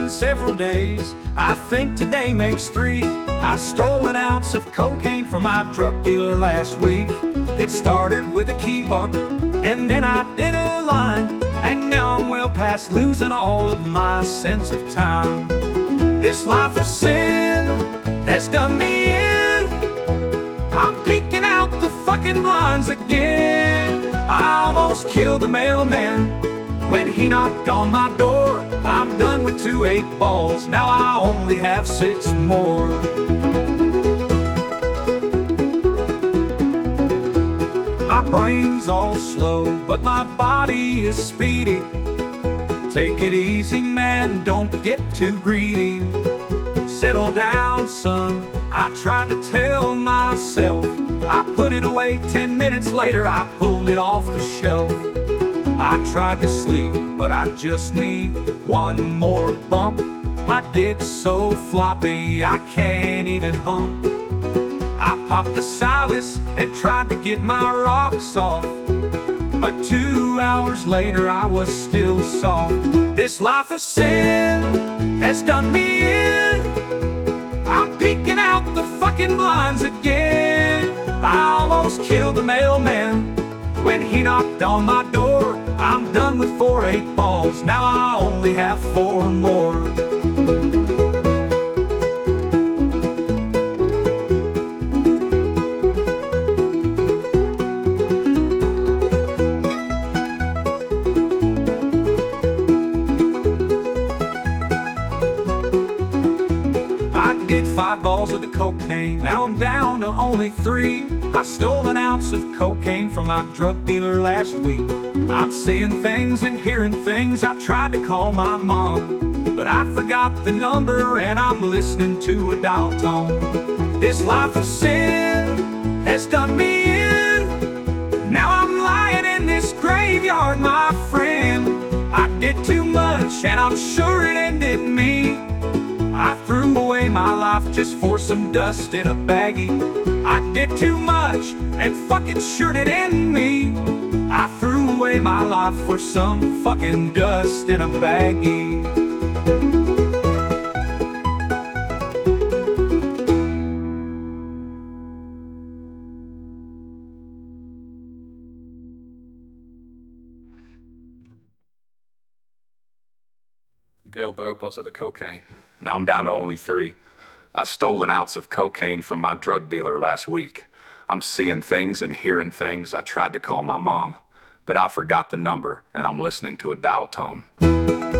in several days. I think today makes 3. I stole an ounce of cocaine from my drug dealer last week. It started with a key bar, and then I did a line, and now I'm well past losing all of my sense of time. This life of sin has done me in. I'm peeking out the fucking blinds again. I almost killed the mailman when he knocked on my door. I'm done with 2 8-balls, now I only have 6 more. My brain's all slow, but my body is speedy. Take it easy, man, don't get too greedy. Settle down, son, I tried to tell myself. I put it away, 10 minutes later I pulled it off the shelf. I tried to sleep, but I just need one more bump. My dick's so floppy, I can't even hump. I popped the Silas and tried to get my rocks off, but 2 hours later I was still soft. This life of sin has done me in. I'm peeking out the fucking blinds again. I almost killed the mailman when he knocked on my door. I'm done with 4 8-balls, now I only have 4 more. I did 5 balls of the cocaine, now I'm down to only 3. I stole an ounce of cocaine from my drug dealer last week. I'm seeing things and hearing things. I tried to call my mom, but I forgot the number, and I'm listening to a dial tone. This life of sin has done me in. Now I'm lying in this graveyard, my friend. I did too much, and I'm sure it ended me. I threw away my life just for some dust in a baggie. I did too much, and fucking sure did end me. I threw away my life for some fucking dust in a baggie. Did 5 balls of the cocaine. Now I'm down to only 3. I stole an ounce of cocaine from my drug dealer last week. I'm seeing things and hearing things. I tried to call my mom, but I forgot the number, and I'm listening to a dial tone.